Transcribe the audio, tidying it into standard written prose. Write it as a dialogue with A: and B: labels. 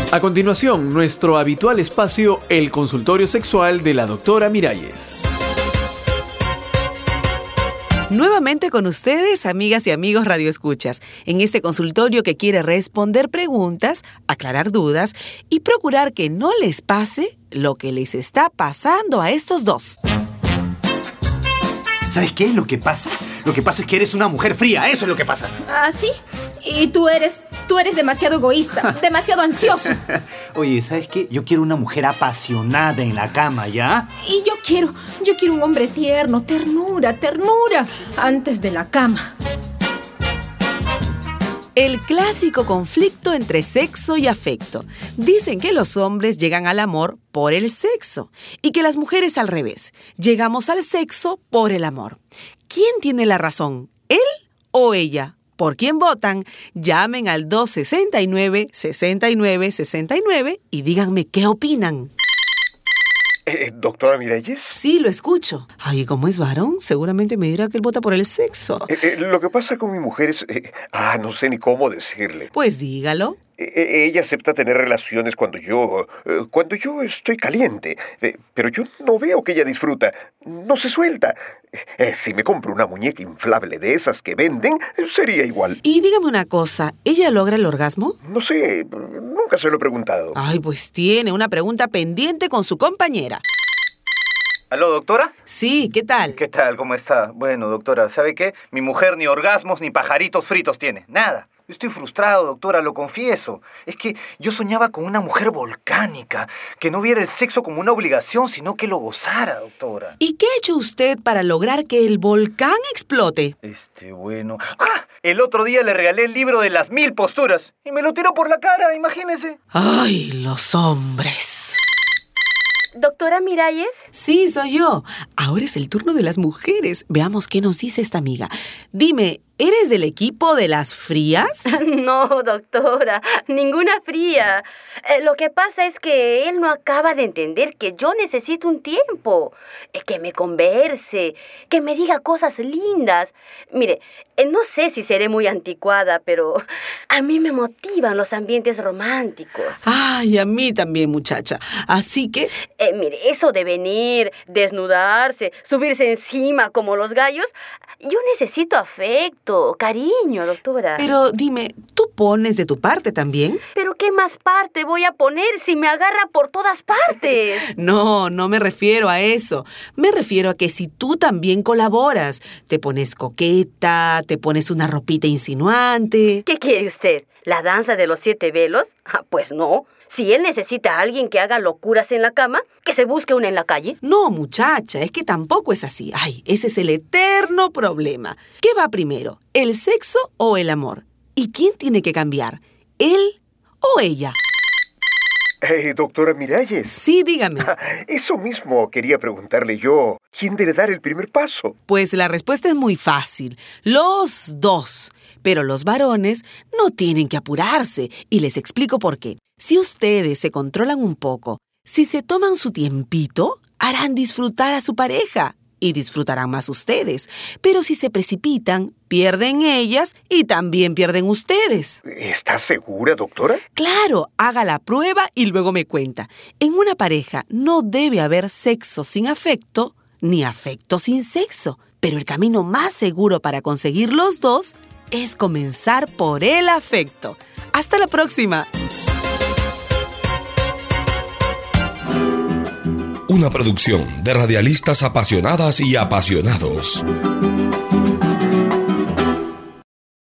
A: A continuación, nuestro habitual espacio, el consultorio sexual de la doctora Miralles.
B: Nuevamente con ustedes, amigas y amigos radioescuchas, en este consultorio que quiere responder preguntas, aclarar dudas y procurar que no les pase lo que les está pasando a estos dos.
C: ¿Sabes qué es lo que pasa? Lo que pasa es que eres una mujer fría, eso es lo que pasa.
D: ¿Ah, sí? Y tú eres demasiado egoísta, demasiado ansioso.
C: Oye, ¿sabes qué? Yo quiero una mujer apasionada en la cama, ¿ya?
D: Y yo quiero un hombre tierno, ternura, antes de la cama.
B: El clásico conflicto entre sexo y afecto. Dicen que los hombres llegan al amor por el sexo y que las mujeres al revés. Llegamos al sexo por el amor. ¿Quién tiene la razón? ¿Él o ella? ¿Por quién votan? Llamen al 269-6969 y díganme qué opinan.
E: ¿Doctora Miralles?
B: Sí, lo escucho. Ay, como es varón, seguramente me dirá que él vota por el sexo.
E: Lo que pasa con mi mujer es... no sé ni cómo decirle.
B: Pues dígalo.
E: Ella acepta tener relaciones cuando yo estoy caliente. Pero yo no veo que ella disfruta. No se suelta. Si me compro una muñeca inflable de esas que venden, sería igual.
B: Y dígame una cosa, ¿ella logra el orgasmo?
E: No sé, nunca se lo he preguntado.
B: Ay, pues tiene una pregunta pendiente con su compañera.
F: ¿Aló, doctora?
B: Sí, ¿qué tal?
F: ¿Qué tal? ¿Cómo está? Bueno, doctora, ¿sabe qué? Mi mujer ni orgasmos ni pajaritos fritos tiene. Nada. Estoy frustrado, doctora, lo confieso. Es que yo soñaba con una mujer volcánica, que no viera el sexo como una obligación, sino que lo gozara, doctora.
B: ¿Y qué ha hecho usted para lograr que el volcán explote?
F: Bueno... El otro día le regalé el libro de las 1000 posturas y me lo tiró por la cara, imagínese.
B: ¡Ay, los hombres!
G: ¿Doctora Miralles?
B: Sí, soy yo. Ahora es el turno de las mujeres. Veamos qué nos dice esta amiga. Dime, ¿eres del equipo de las frías?
G: No, doctora, ninguna fría. Lo que pasa es que él no acaba de entender que yo necesito un tiempo. Que me converse, que me diga cosas lindas. Mire, no sé si seré muy anticuada, pero a mí me motivan los ambientes románticos.
B: Ay, a mí también, muchacha. Así que...
G: Mire, eso de venir, desnudarse, subirse encima como los gallos, yo necesito afecto, cariño, doctora.
B: Pero dime, ¿tú pones de tu parte también?
G: ¿Pero qué más parte voy a poner si me agarra por todas partes?
B: No me refiero a eso. Me refiero a que si tú también colaboras, te pones coqueta, te pones una ropita insinuante.
G: ¿Qué quiere usted? ¿La danza de los 7 velos? Pues no. Si él necesita a alguien que haga locuras en la cama, que se busque una en la calle.
B: No, muchacha, es que tampoco es así. Ay, ese es el eterno problema. ¿Qué va primero, el sexo o el amor? ¿Y quién tiene que cambiar, él o ella?
E: Doctora Miralles.
B: Sí, dígame.
E: Eso mismo quería preguntarle yo. ¿Quién debe dar el primer paso?
B: Pues la respuesta es muy fácil. Los dos. Pero los varones no tienen que apurarse. Y les explico por qué. Si ustedes se controlan un poco, si se toman su tiempito, harán disfrutar a su pareja. Y disfrutarán más ustedes. Pero si se precipitan, pierden ellas y también pierden ustedes.
E: ¿Estás segura, doctora?
B: Claro, haga la prueba y luego me cuenta. En una pareja no debe haber sexo sin afecto, ni afecto sin sexo. Pero el camino más seguro para conseguir los dos es comenzar por el afecto. ¡Hasta la próxima!
H: Una producción de radialistas apasionadas y apasionados.